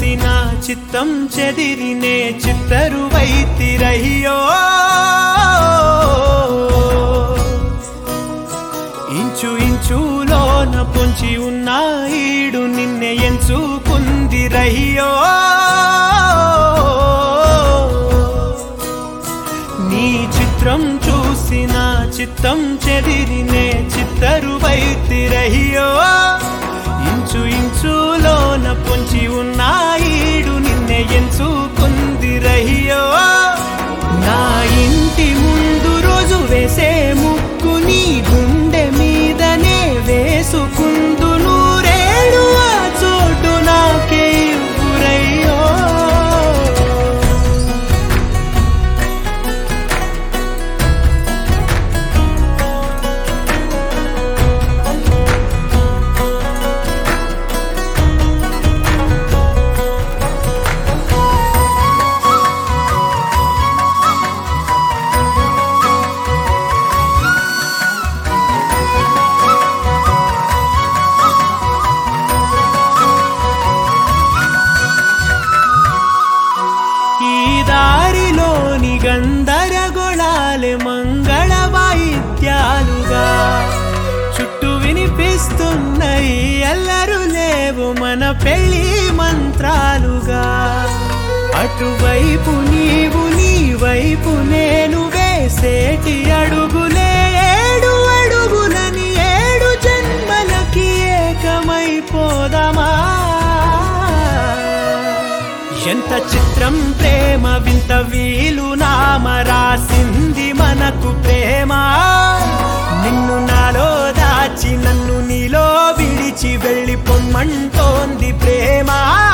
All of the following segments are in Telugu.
చూసి నా చిత్తం చెదిరినే చిత్తరువైతిరయ్యో ఇంచు ఇంచులోన పొంచి ఉన్న ఈడు నిన్నే ఎంచుకుందిరయ్యో నీ చిత్రం చూసి నా చిత్తం చెదిరినే చిత్తరువైతిరయ్యో ఇంచు ఇంచులోన పొంచి ఉన్న ఈడు నిన్నే ఎంచుకుందిరయ్యో నా ఇంటి ముందు రోజు వేసే ముక్కు నీ గుండె మీదనే వేసుకుందు నూరేడు ఆ చోటు నాకే ఇవ్వురయ్యో దారిలోని గందరగోళాలే మంగళ వాయిద్యాలుగా చుట్టూ వినిపిస్తున్నాయి అల్లరు లేవు మన పెళ్లి మంత్రాలుగా అటువైపు నీవు నీ వైపు నేను వేసేటి అడుగులే ఏడు అడుగులని ఏడు జన్మలకి ఏకమైపోదామా ఎంత చిత్రం ప్రేమ వింత వీలు నామ రాసింది మనకు ప్రేమ నిన్ను నాలో దాచి నన్ను నీలో విడిచి వెళ్ళిపోమ్మంటోంది ప్రేమ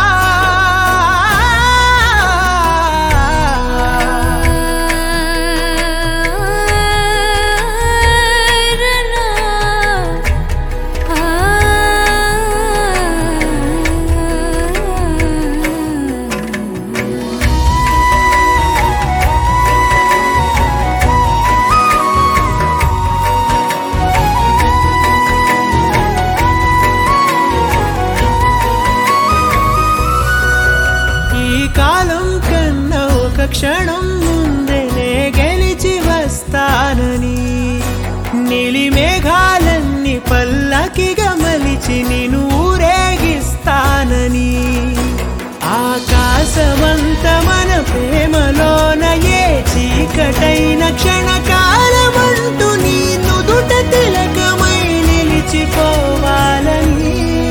కాలం కన్నా ఒక క్షణం ముందేనే గెలిచి వస్తానని నీలి మేఘాలన్నీ పల్లకిగా మలిచి నిన్ను ఊరేగిస్తానని ఆకాశమంత మన ప్రేమలోన ఏ చీకటైన క్షణకాలమంటూ నీ నుదుట తిలకమై నిలిచిపోవాలని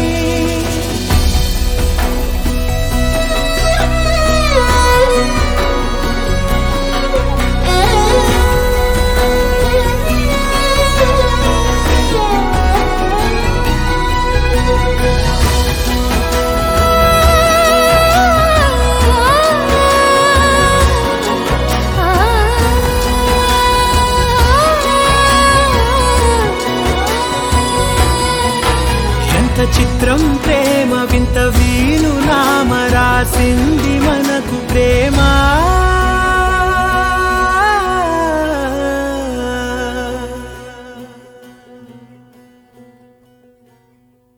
చిత్రం ప్రేమ వింత వీలు నామ రాసింది మనకు ప్రేమ